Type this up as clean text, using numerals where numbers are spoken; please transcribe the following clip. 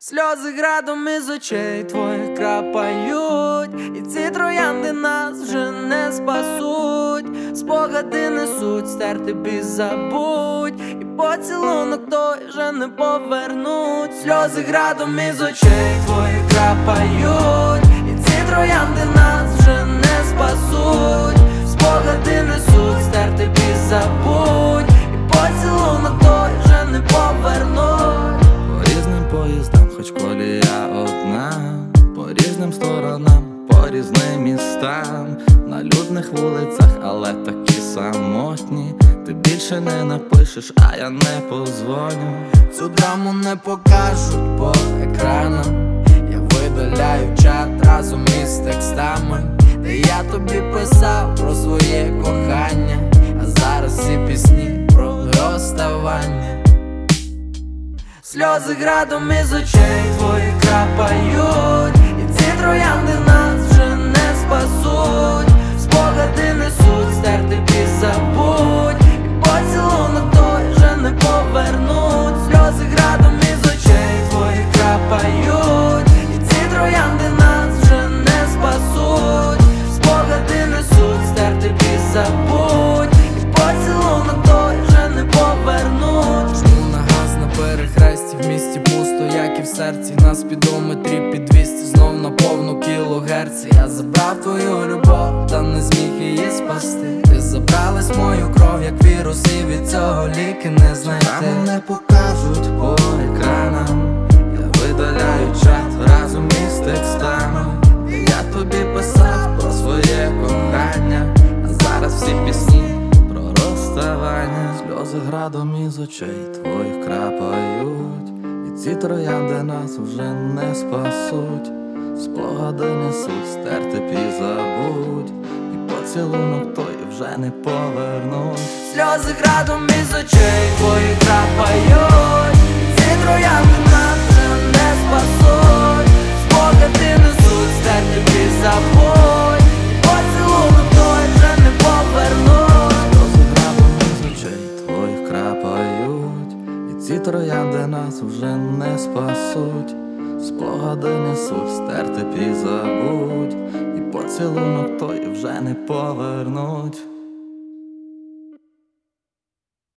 Сльози градом із очей твоїх крапають, і ці троянди нас вже не спасуть. Спогади несуть, стерти без забудь, і поцілунок той вже не повернуть. Сльози градом із очей твоїх крапають, і ці троянди нас вже не спасуть. Спогади несуть, стерти без забудь, і поцілунок той вже не повернуть. По різним поїздам, хоч колія одна, по різним сторонам, по різним містам, на людних вулицях, але такі самотні. Ти більше не напишеш, а я не позвоню. Цю драму не покажуть по екранам. Я видаляю чат разом із текстами, де я тобі писав про своє кохання, а зараз всі пісні про розставання. Сльози градом із очей твоїх крапають, і ці троянди нас вже не спасуть. Спогади несуть, стерти без забудь, і поцілунок той вже не повернуть. Сльози градом із очей твоїх крапають, і ці троянди нас вже не спасуть. Спогади несуть, стерти без забудь, і поцілунок той вже не повернуть. Жму на газ на перехресті, в місті пусто, як і в серці. На спідометрі під 200, знов на повну кілогерці. Я забрав твою любов, та не зміг її спасти. Ти забралась мою кров, як вірус, і від цього ліки не знайти. Драму не покажуть по екранам. Я видаляю чат разом із текстами, де я тобі писав про своє кохання, а зараз всі пісні про розставання. Сльози градом із очей твоїх крапають, і ці троянди нас вже не спасуть. Спогади несуть, стерти пі забудь, і поцілунок той вже не повернуть. Сльози градом із очей твоїх крапають, і ці троянди нас вже не спасуть. Спогади несуть, стерти пі забудь, і поцілунок той вже не повернуть. Сльози градом із очей твоїх крапають, і ці троянди нас вже не спасуть. Спогади несуть, стерти пі забудь, і поцілунок той вже не повернуть.